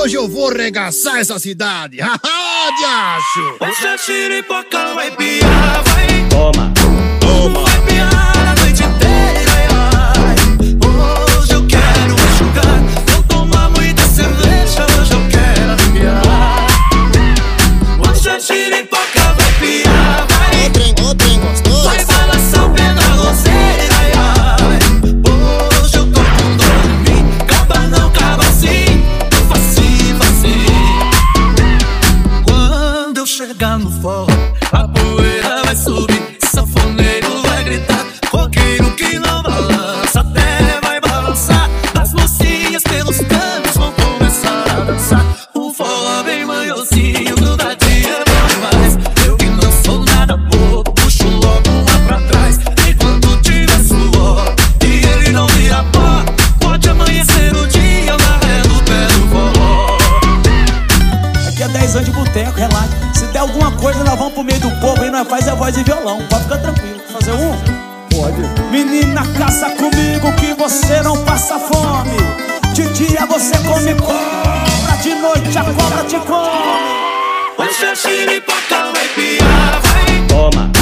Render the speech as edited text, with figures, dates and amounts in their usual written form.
hoje eu vou regaçar essa cidade. Haha, diacho! Hoje a xiripoca vai piar, vai. Toma, toma. Vai piar a noite inteira, ai. Hoje eu quero enxugar. Vou tomar muita cerveja, hoje eu quero piar. Hoje a xiripoca vai piar, vai. Ô trem gostoso. Vai balançar o pé na roseira, ai, ai. Hoje eu tô com dor em mim. Caba não, caba sim. Facinho, facinho. Quando eu chegar no forró, a poeira vai subir, sanfoneiro vai gritar, roqueiro que não balança até vai balançar. As mocinhas pelos cantos vão começar a dançar. Um forró bem manhosinho, grudadinho é bom demais. Eu que não sou nada bobo, puxo logo lá pra trás. Enquanto tiver suor e ele não vira pó, pode amanhecer o dia, eu narrando o pé do forró. Aqui é 10 anos de boteco, relaxa. Se der alguma coisa, nós vamos pro meio do povo e nós faz a voz de violão. Pode ficar tranquilo. Fazer um? Pode. Menina, caça comigo que você não passa fome. De dia você come cobra, de noite a cobra te come. Hoje a xiripoca vai piar, vai. Toma.